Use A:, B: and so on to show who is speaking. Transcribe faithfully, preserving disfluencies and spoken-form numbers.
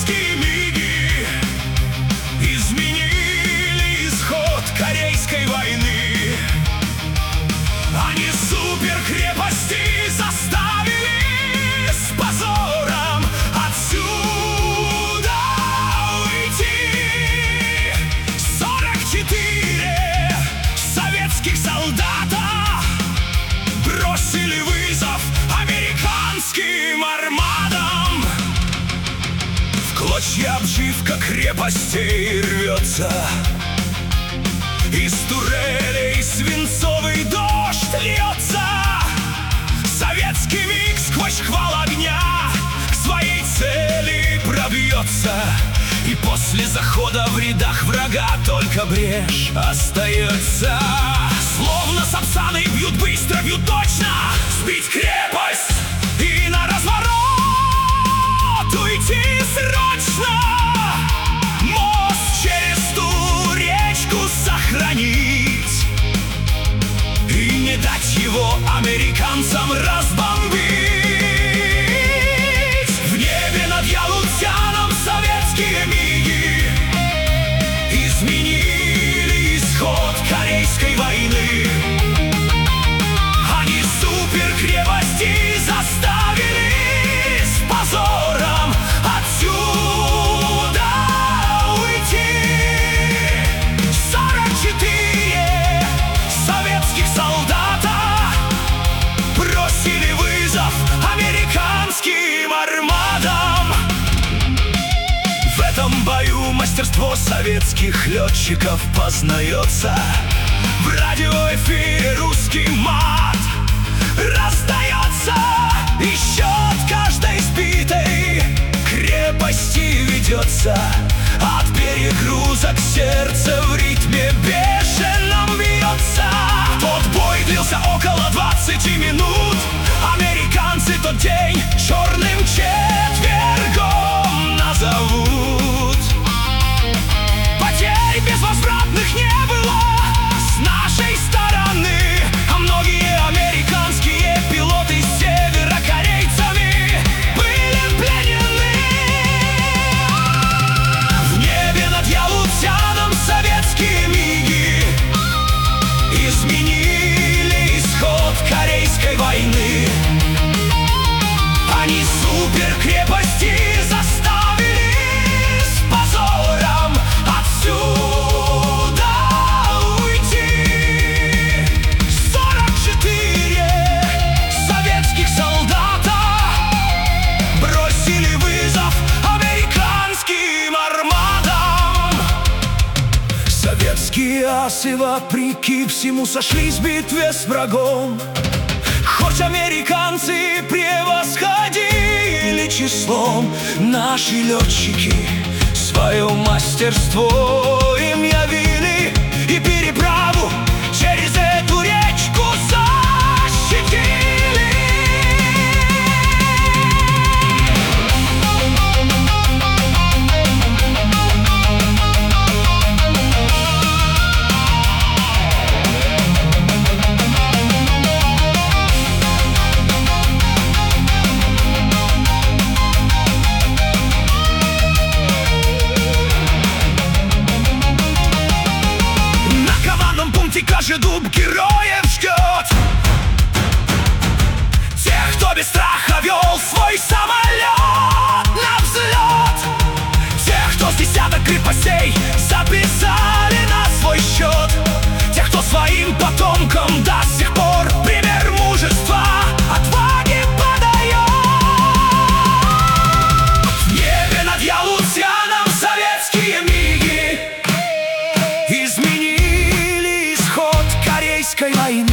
A: Советские миги изменили исход Корейской войны. Они суперкрепости заставили с позором отсюда уйти. Сорок четыре советских солдата бросили вызов американским армадам. В клочья обшивка крепостей рвется, из турелей свинцовый дождь льется. Советский миг сквозь шквал огня к своей цели пробьется. И после захода в рядах врага только брешь остается. Словно сапсаны бьют быстро, бьют точно. Сбить крепость и на разворот уйти срочно. Мост через ту речку сохранить и не дать его американцам разбомбить. В небе над Ялутяном советские миги изменили исход Корейской войны. Они суперкрепости заставили с позором отсюда уйти. Сорок четыре советских солдата бросили вызов американским армадам. В этом бою мастерство советских летчиков познается. В радиоэфире русский мат раздается. И счет каждой сбитой крепости ведется. От перегрузок сердце в ритме бешеном бьется. Тот бой длился около двадцати минут. Американцы тот день черным четвергом назовут. Потерь безвозвратных не было с нашей стороны, а многие американские пилоты с северокорейцами были пленены. В небе над Ялутяном советские миги изменили исход Корейской войны. Они суперкрепости заставили с позором отсюда уйти. Сорок четыре советских солдата бросили вызов американским армадам. Советские асы вопреки всему сошлись в битве с врагом. Хоть американцы превосходили числом, наши летчики свое мастерство им явили и переправу через эту речку защитили. Кожедуб героев ждет тех, кто без страха вел свой самолет на взлет. Тех, кто с десяток крепостей записали на свой счет. Тех, кто своим потомкам до сих пор пример мужества, отваги подает. В небе над Ялутяном советские миги изменили Корейской войны.